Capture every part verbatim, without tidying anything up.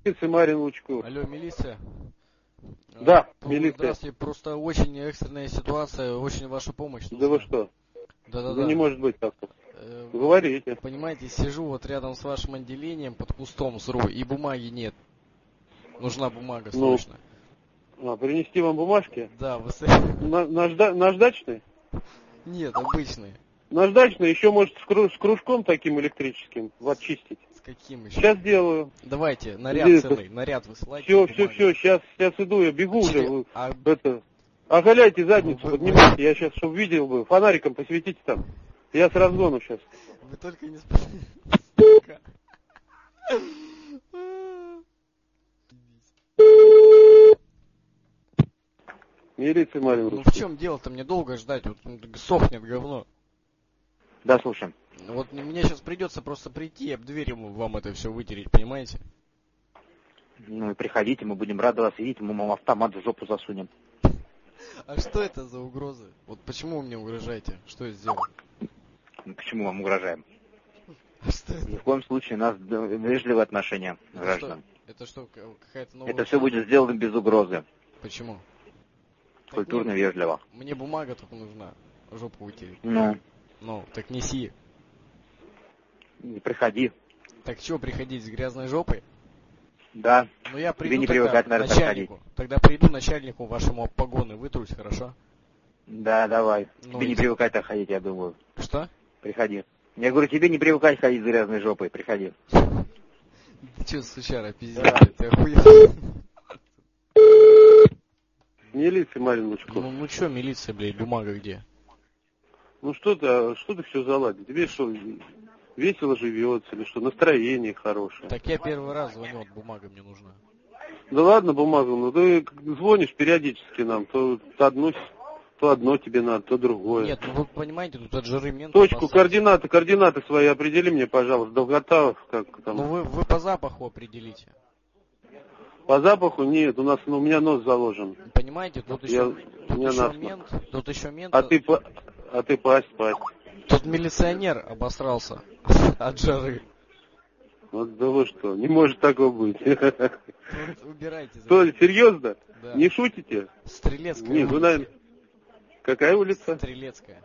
Милиция, Марин Лучков. Алло, милиция? Да, А, милиция. Здравствуйте, просто очень экстренная ситуация, очень ваша помощь нужна. Да вы что? Да-да-да. Да не может быть так-то. Э, Говорите. Понимаете, сижу вот рядом с вашим отделением под кустом сру, и бумаги нет. Нужна бумага Ну, срочно. а, принести вам бумажки? Да, вы... с- На, нажда, наждачный? Нет, обычные. Наждачный еще может с, кру- с кружком таким электрическим очистить. С каким еще? Сейчас делаю. Давайте, наряд Где ценный, наряд высылайте. Все, с все, бумагой. все, сейчас, сейчас иду, я бегу А уже. через- Вы, а- это, оголяйте задницу, Вы- вы- поднимайте, я сейчас, чтобы видел бы, фонариком посветите там. Я с разгону сейчас. Вы только не спрашивайте. Милиция, Марин Ну Лучков. в чем дело-то? Мне долго ждать, вот сохнет говно. Да, слушаем. Вот мне сейчас придется просто прийти и об дверь ему вам это все вытереть, понимаете? Ну и приходите, мы будем рады вас видеть, мы вам автомат в жопу засунем. А что это за угрозы? Вот почему вы мне угрожаете? Что я сделал? Ну, почему вам угрожаем? А что это? Ни в коем случае у нас вежливые отношения к Это гражданам. что? Это что, какая-то новая... Это все будет сделано без угрозы. Почему? Так Культурно, мне- вежливо. Мне бумага только нужна. Жопу вытереть. Ну, Ну, так неси. не приходи. Так что, приходить с грязной жопой? Да. Ну я приду Тебе не тогда привыкать, наверное, начальнику. Тогда приду начальнику вашему погоны вытрусь, хорошо? Да, давай. Ну, тебе не и- привыкать так ходить, я думаю. Что? Приходи. Я говорю, тебе не привыкать ходить с грязной жопой, приходи. Ты что, сучара, пиздец, Да. ты охуел? Милиция, Марин Лучков. Ну, ну что, милиция, блядь, бумага где? Ну что ты, а что ты все заладил? Тебе что, весело живется или что, настроение хорошее? Так я первый раз звоню, вот бумага мне нужна. Да ладно, бумагу, ну ты звонишь периодически нам, то одно, то одно тебе надо, то другое. Нет, ну вы понимаете, тут от жары мент... Точку, опасается. координаты, координаты свои определи мне, пожалуйста, долгота, как там. Ну вы, вы по запаху определите. По запаху нет, у нас, ну, у меня нос заложен. Понимаете, тут Я- еще, у тут меня еще насморк. мент, тут еще мент, А ты, по- а ты пасть, пасть. тут милиционер обосрался от жары. Вот да вы что, не может такого быть. Вы убирайте. Что, серьезно? Да. Не шутите? Стрелецкая Нет, вы, улица. наверное... Какая улица? Стрелецкая.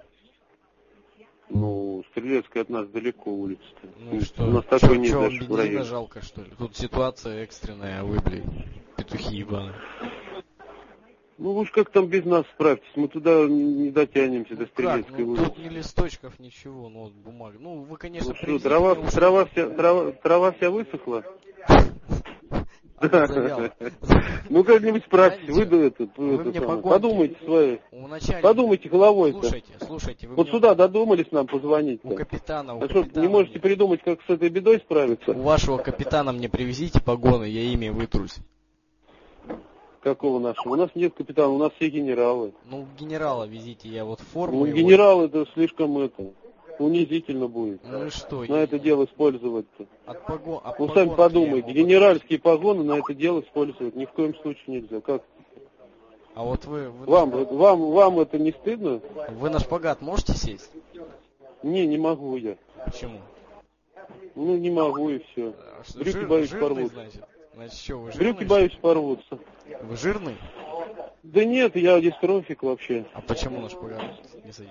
Ну, Стрелецкая от нас далеко улица-то. Ну и что? У нас Чё- такой нет чё, вам даже в бензина районе. жалко, что ли? Тут ситуация экстренная, а вы, блядь, петухи ебаные. Ну уж как там без нас справьтесь, мы туда не дотянемся до Как? Стрелецкой Ну, улицы. тут ни листочков, ничего, ну вот бумага. Ну, вы, конечно, Ну что, привезите трава, мне уж- трава, вся, трава, трава вся высохла? Она завяла. Ну как-нибудь справьтесь, вы, Знаете, да, это, вы это мне самое, погоните. подумайте свои, У начальника... подумайте головой-то. Слушайте, слушайте, вы Вот мне- сюда додумались нам У позвонить-то. капитана, у А что, капитана не можете мне- придумать, как с этой бедой справиться? У вашего капитана мне привезите погоны, я ими вытрусь. Какого нашего? У нас нет капитана, у нас все генералы. Ну, генерала везите, я вот форму Ну, его- генерал это слишком это, унизительно будет. Ну и что? На это дело использовать-то. От погон... от Ну, погон сами я подумайте, ему генеральские погоны на это дело использовать ни в коем случае нельзя. Как? А вот вы, вы, Вам, на... вам, вам это не стыдно? вы на шпагат можете сесть? Не, не могу я. Почему? Ну, не могу и все. А что, Брюки, жир- боюсь, жирный, порвутся. значит? Значит, что, вы жирный? Брюки, боюсь, порвутся. Вы жирный? Да нет, я дистрофик вообще. А почему на шпагат не садитесь?